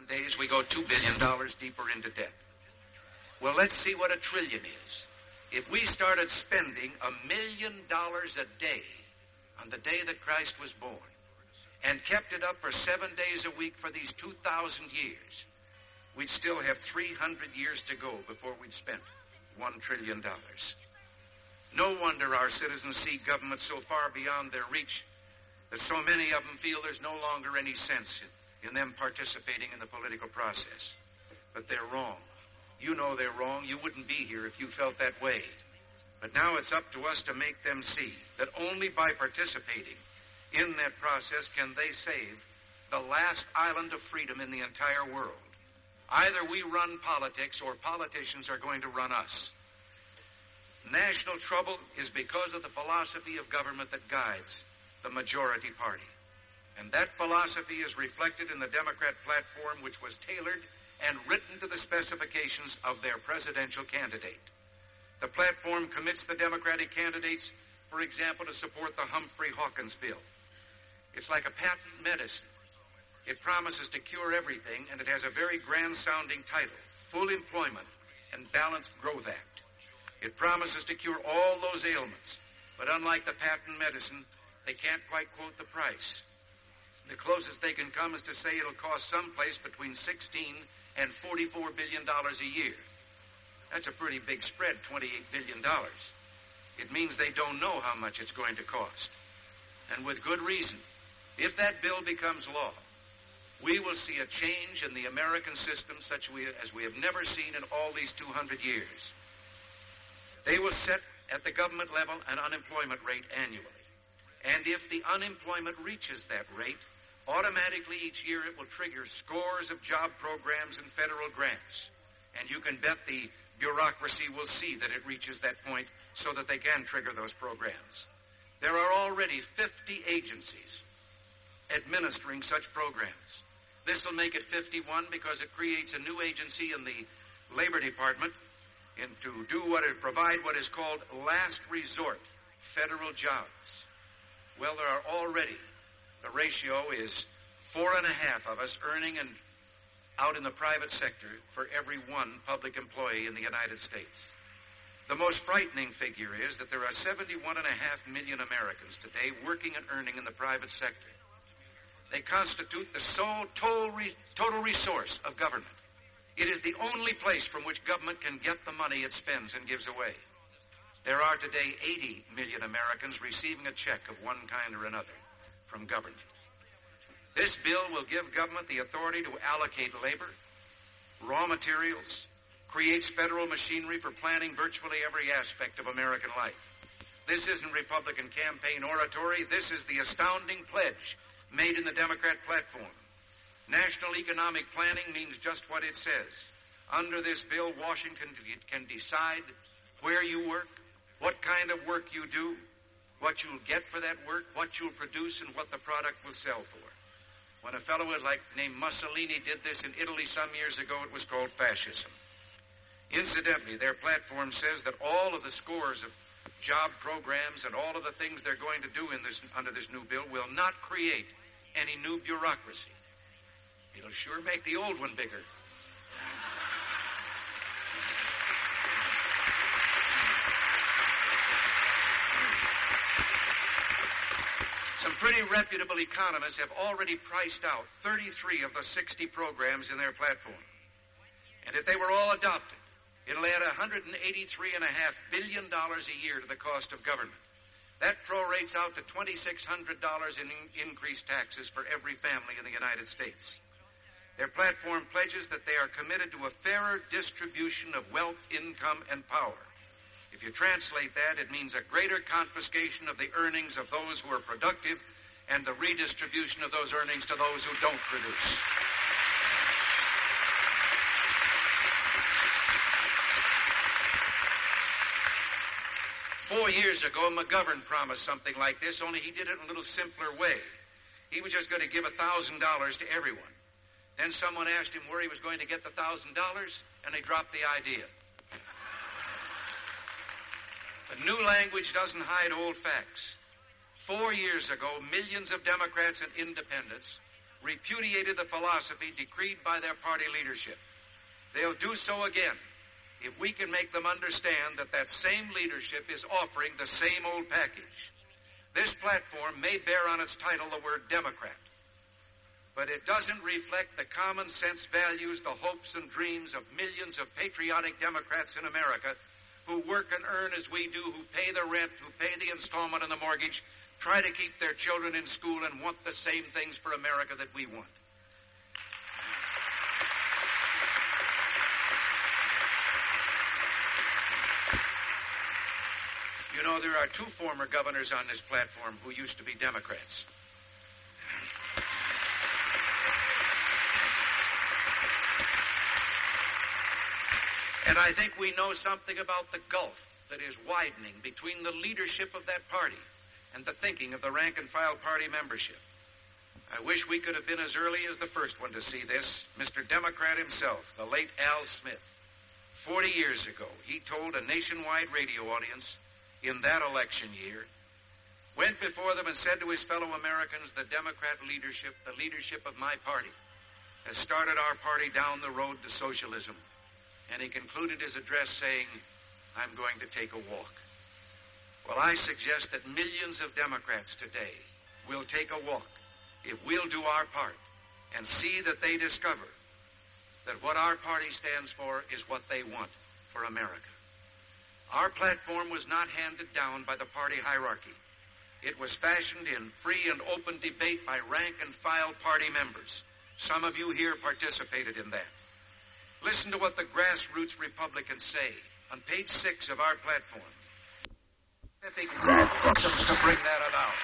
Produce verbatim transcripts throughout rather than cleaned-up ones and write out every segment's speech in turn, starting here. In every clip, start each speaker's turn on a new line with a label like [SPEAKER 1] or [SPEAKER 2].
[SPEAKER 1] seven days, we go two billion dollars deeper into debt. Well, let's see what a trillion is. If we started spending a million dollars a day on the day that Christ was born and kept it up for seven days a week for these two thousand years, we'd still have three hundred years to go before we'd spent one trillion dollars. No wonder our citizens see government so far beyond their reach that so many of them feel there's no longer any sense in, in them participating in the political process. But they're wrong. You know they're wrong. You wouldn't be here if you felt that way. But now it's up to us to make them see that only by participating in that process can they save the last island of freedom in the entire world. Either we run politics or politicians are going to run us. National trouble is because of the philosophy of government that guides the majority party. And that philosophy is reflected in the Democrat platform, which was tailored and written to the specifications of their presidential candidate. The platform commits the Democratic candidates, for example, to support the Humphrey Hawkins bill. It's like a patent medicine. It promises to cure everything, and it has a very grand-sounding title, Full Employment and Balanced Growth Act. It promises to cure all those ailments, but unlike the patent medicine, they can't quite quote the price. The closest they can come is to say it'll cost someplace between sixteen and forty-four billion dollars a year. That's a pretty big spread, twenty-eight billion dollars. It means they don't know how much it's going to cost. And with good reason. If that bill becomes law, we will see a change in the American system such we, as we have never seen in all these two hundred years. They will set at the government level an unemployment rate annually. And if the unemployment reaches that rate, automatically each year it will trigger scores of job programs and federal grants. And you can bet the bureaucracy will see that it reaches that point so that they can trigger those programs. There are already fifty agencies administering such programs. This will make it fifty-one because it creates a new agency in the Labor Department and to do what it provide what is called last resort federal jobs. Well, there are already, the ratio is four and a half of us earning and out in the private sector for every one public employee in the United States. The most frightening figure is that there are seventy-one and a half million Americans today working and earning in the private sector. They constitute the sole total, re- total resource of government. It is the only place from which government can get the money it spends and gives away. There are today eighty million Americans receiving a check of one kind or another from government. This bill will give government the authority to allocate labor, raw materials, creates federal machinery for planning virtually every aspect of American life. This isn't Republican campaign oratory. This is the astounding pledge made in the Democrat platform. National economic planning means just what it says. Under this bill, Washington can decide where you work, what kind of work you do, what you'll get for that work, what you'll produce, and what the product will sell for. When a fellow like named Mussolini did this in Italy some years ago, it was called fascism. Incidentally, their platform says that all of the scores of job programs and all of the things they're going to do in this under this new bill will not create any new bureaucracy. It'll sure make the old one bigger. Some pretty reputable economists have already priced out thirty-three of the sixty programs in their platform. And if they were all adopted, it'll add one hundred eighty-three point five billion dollars a year to the cost of government. That prorates out to two thousand six hundred dollars in in- increased taxes for every family in the United States. Their platform pledges that they are committed to a fairer distribution of wealth, income, and power. If you translate that, it means a greater confiscation of the earnings of those who are productive and the redistribution of those earnings to those who don't produce. Four years ago, McGovern promised something like this, only he did it in a little simpler way. He was just going to give one thousand dollars to everyone. Then someone asked him where he was going to get the one thousand dollars, and they dropped the idea. But new language doesn't hide old facts. Four years ago, millions of Democrats and independents repudiated the philosophy decreed by their party leadership. They'll do so again if we can make them understand that that same leadership is offering the same old package. This platform may bear on its title the word Democrat, but it doesn't reflect the common sense values, the hopes and dreams of millions of patriotic Democrats in America who work and earn as we do, who pay the rent, who pay the installment on the mortgage, try to keep their children in school, and want the same things for America that we want. You know, there are two former governors on this platform who used to be Democrats. And I think we know something about the gulf that is widening between the leadership of that party and the thinking of the rank-and-file party membership. I wish we could have been as early as the first one to see this. Mister Democrat himself, the late Al Smith, forty years ago, he told a nationwide radio audience in that election year, went before them and said to his fellow Americans, the Democrat leadership, the leadership of my party, has started our party down the road to socialism. And he concluded his address saying, I'm going to take a walk. Well, I suggest that millions of Democrats today will take a walk if we'll do our part and see that they discover that what our party stands for is what they want for America. Our platform was not handed down by the party hierarchy. It was fashioned in free and open debate by rank-and-file party members. Some of you here participated in that. Listen to what the grassroots Republicans say on page six of our platform. Specific systems to bring that about.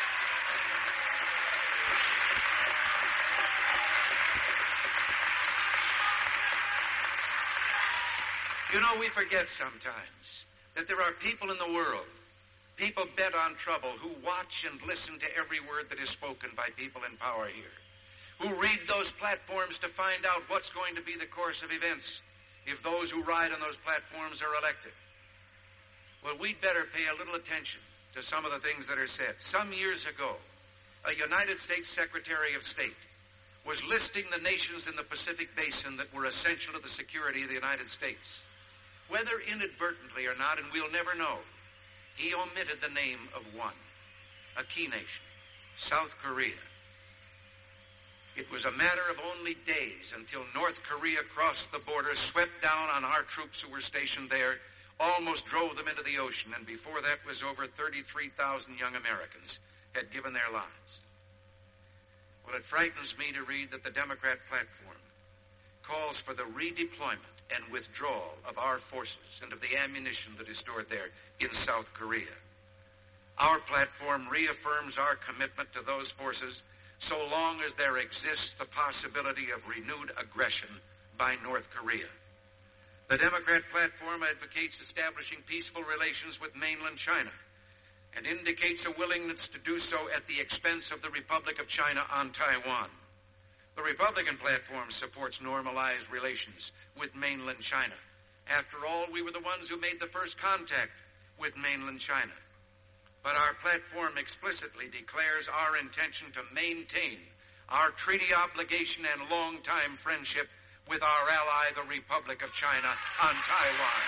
[SPEAKER 1] You know, we forget sometimes that there are people in the world, people bent on trouble, who watch and listen to every word that is spoken by people in power here, who read those platforms to find out what's going to be the course of events if those who ride on those platforms are elected. Well, we'd better pay a little attention to some of the things that are said. Some years ago, a United States Secretary of State was listing the nations in the Pacific Basin that were essential to the security of the United States. Whether inadvertently or not, and we'll never know, he omitted the name of one, a key nation, South Korea. It was a matter of only days until North Korea crossed the border, swept down on our troops who were stationed there, almost drove them into the ocean, and before that was over thirty-three thousand young Americans had given their lives. Well, it frightens me to read that the Democrat platform calls for the redeployment and withdrawal of our forces and of the ammunition that is stored there in South Korea. Our platform reaffirms our commitment to those forces so long as there exists the possibility of renewed aggression by North Korea. The Democrat platform advocates establishing peaceful relations with mainland China and indicates a willingness to do so at the expense of the Republic of China on Taiwan. The Republican platform supports normalized relations with mainland China. After all, we were the ones who made the first contact with mainland China. But our platform explicitly declares our intention to maintain our treaty obligation and long-time friendship with our ally, the Republic of China, on Taiwan.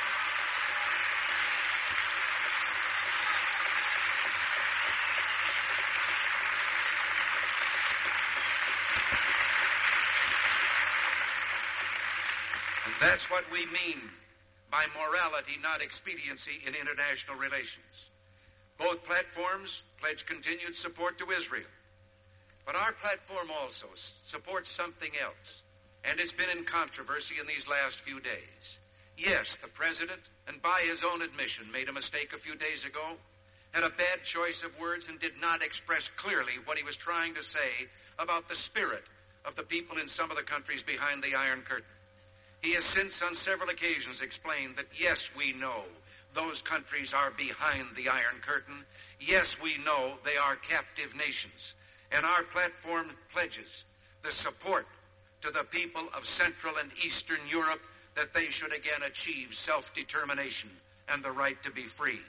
[SPEAKER 1] And that's what we mean by morality, not expediency, in international relations. Both platforms pledge continued support to Israel. But our platform also supports something else, and it's been in controversy in these last few days. Yes, the president, and by his own admission, made a mistake a few days ago, had a bad choice of words, and did not express clearly what he was trying to say about the spirit of the people in some of the countries behind the Iron Curtain. He has since on several occasions explained that, yes, we know those countries are behind the Iron Curtain. Yes, we know they are captive nations. And our platform pledges the support to the people of Central and Eastern Europe that they should again achieve self-determination and the right to be free.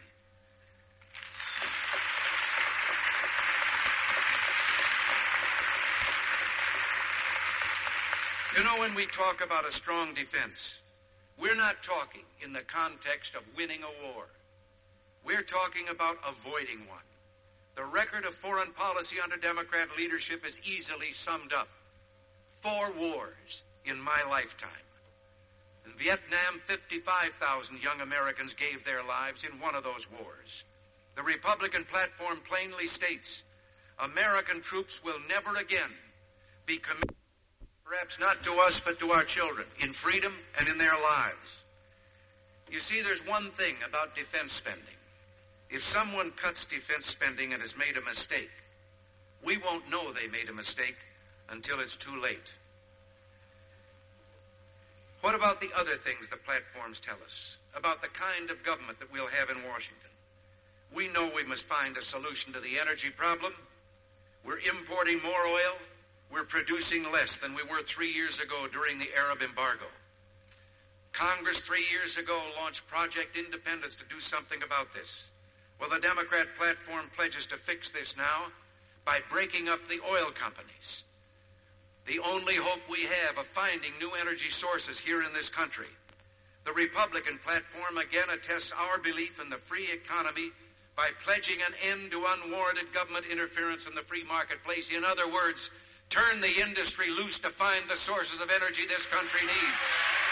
[SPEAKER 1] You know, when we talk about a strong defense, we're not talking in the context of winning a war. We're talking about avoiding one. The record of foreign policy under Democrat leadership is easily summed up. Four wars in my lifetime. In Vietnam, fifty-five thousand young Americans gave their lives in one of those wars. The Republican platform plainly states, American troops will never again be committed, perhaps not to us, but to our children, in freedom and in their lives. You see, there's one thing about defense spending. If someone cuts defense spending and has made a mistake, we won't know they made a mistake until it's too late. What about the other things the platforms tell us? About the kind of government that we'll have in Washington? We know we must find a solution to the energy problem. We're importing more oil. We're producing less than we were three years ago during the Arab embargo. Congress three years ago launched Project Independence to do something about this. Well, the Democrat platform pledges to fix this now by breaking up the oil companies. The only hope we have of finding new energy sources here in this country. The Republican platform again attests our belief in the free economy by pledging an end to unwarranted government interference in the free marketplace. In other words, turn the industry loose to find the sources of energy this country needs.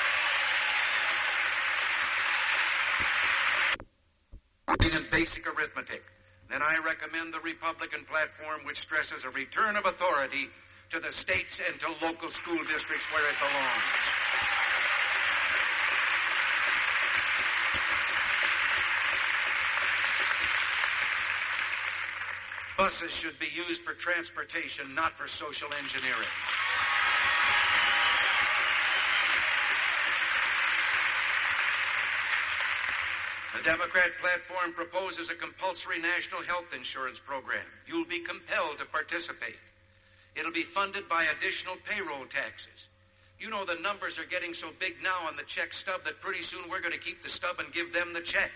[SPEAKER 1] In basic arithmetic, then I recommend the Republican platform, which stresses a return of authority to the states and to local school districts where it belongs. Buses should be used for transportation, not for social engineering. The Democrat platform proposes a compulsory national health insurance program. You'll be compelled to participate. It'll be funded by additional payroll taxes. You know, the numbers are getting so big now on the check stub that pretty soon we're going to keep the stub and give them the check.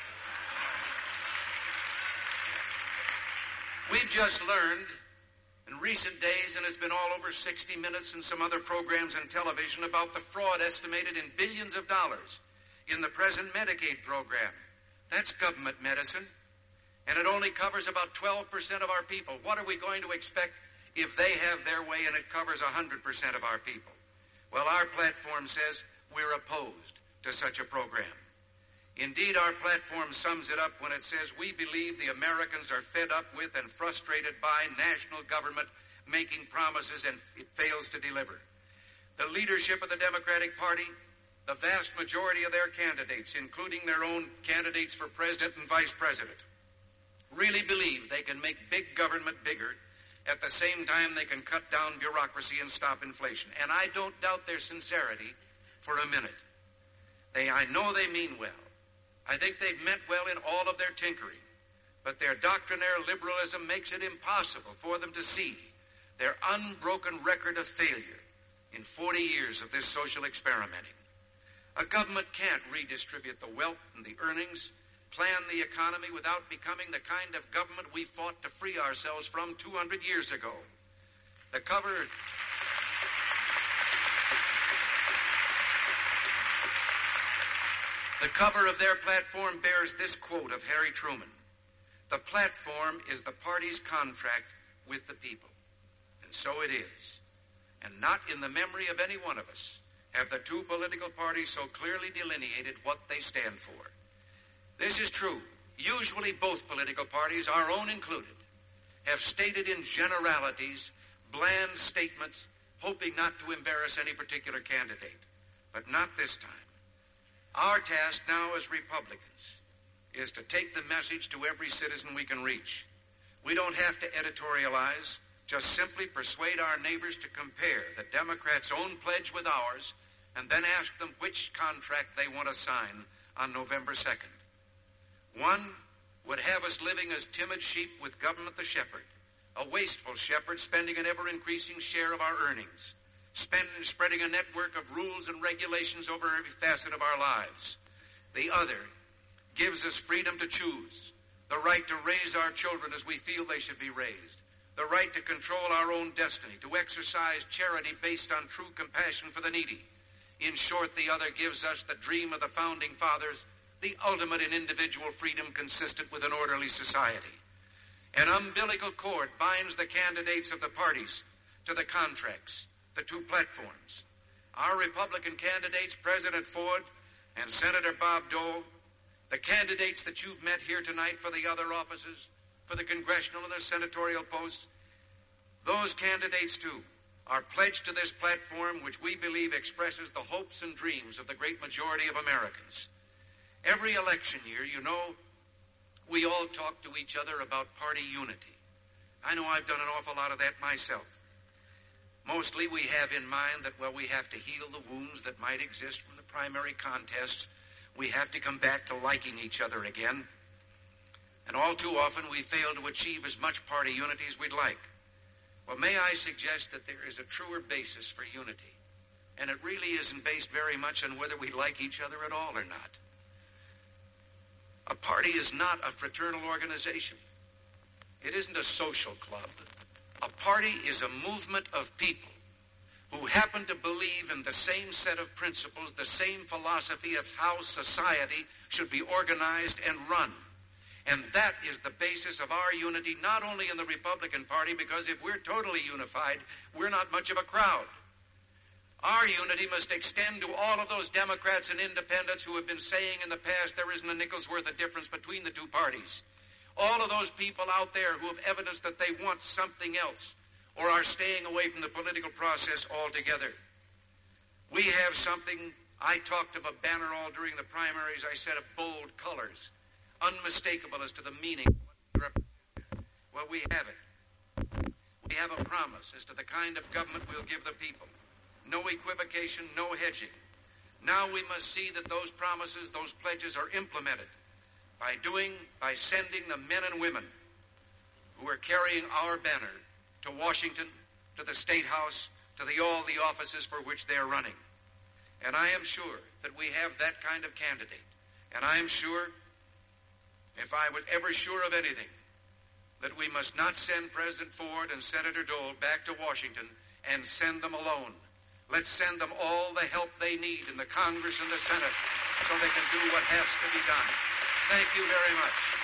[SPEAKER 1] We've just learned in recent days, and it's been all over sixty minutes and some other programs on television, about the fraud estimated in billions of dollars in the present Medicaid program. That's government medicine, and it only covers about twelve percent of our people. What are we going to expect if they have their way and it covers one hundred percent of our people? Well, our platform says we're opposed to such a program. Indeed, our platform sums it up when it says we believe the Americans are fed up with and frustrated by national government making promises and it fails to deliver. The leadership of the Democratic Party, the vast majority of their candidates, including their own candidates for president and vice president, really believe they can make big government bigger. At the same time, they can cut down bureaucracy and stop inflation. And I don't doubt their sincerity for a minute. They, I know they mean well. I think they've meant well in all of their tinkering. But their doctrinaire liberalism makes it impossible for them to see their unbroken record of failure in forty years of this social experimenting. A government can't redistribute the wealth and the earnings, plan the economy without becoming the kind of government we fought to free ourselves from two hundred years ago. The cover... The cover of their platform bears this quote of Harry Truman. The platform is the party's contract with the people. And so it is. And not in the memory of any one of us have the two political parties so clearly delineated what they stand for. This is true. Usually both political parties, our own included, have stated in generalities, bland statements, hoping not to embarrass any particular candidate. But not this time. Our task now as Republicans is to take the message to every citizen we can reach. We don't have to editorialize, just simply persuade our neighbors to compare the Democrats' own pledge with ours and then ask them which contract they want to sign on November second. One would have us living as timid sheep with government the shepherd, a wasteful shepherd spending an ever-increasing share of our earnings, spending, spreading a network of rules and regulations over every facet of our lives. The other gives us freedom to choose, the right to raise our children as we feel they should be raised, the right to control our own destiny, to exercise charity based on true compassion for the needy. In short, the other gives us the dream of the founding fathers, the ultimate in individual freedom consistent with an orderly society. An umbilical cord binds the candidates of the parties to the contracts, the two platforms. Our Republican candidates, President Ford and Senator Bob Dole, the candidates that you've met here tonight for the other offices, for the congressional and the senatorial posts, those candidates, too, are pledged to this platform which we believe expresses the hopes and dreams of the great majority of Americans. Every election year, you know, we all talk to each other about party unity. I know I've done an awful lot of that myself. Mostly we have in mind that, well, we have to heal the wounds that might exist from the primary contests. We have to come back to liking each other again. And all too often we fail to achieve as much party unity as we'd like. Well, may I suggest that there is a truer basis for unity. And it really isn't based very much on whether we like each other at all or not. A party is not a fraternal organization. It isn't a social club. A party is a movement of people who happen to believe in the same set of principles, the same philosophy of how society should be organized and run. And that is the basis of our unity, not only in the Republican Party, because if we're totally unified, we're not much of a crowd. Our unity must extend to all of those Democrats and independents who have been saying in the past there isn't a nickel's worth of difference between the two parties. All of those people out there who have evidenced that they want something else or are staying away from the political process altogether. We have something, I talked of a banner all during the primaries, I said of bold colors, unmistakable as to the meaning of what it represents. Well, we have it. We have a promise as to the kind of government we'll give the people. No equivocation, no hedging. Now we must see that those promises, those pledges are implemented by doing, by sending the men and women who are carrying our banner to Washington, to the State House, to the, all the offices for which they're running. And I am sure that we have that kind of candidate. And I am sure, if I was ever sure of anything, that we must not send President Ford and Senator Dole back to Washington and send them alone. Let's send them all the help they need in the Congress and the Senate so they can do what has to be done. Thank you very much.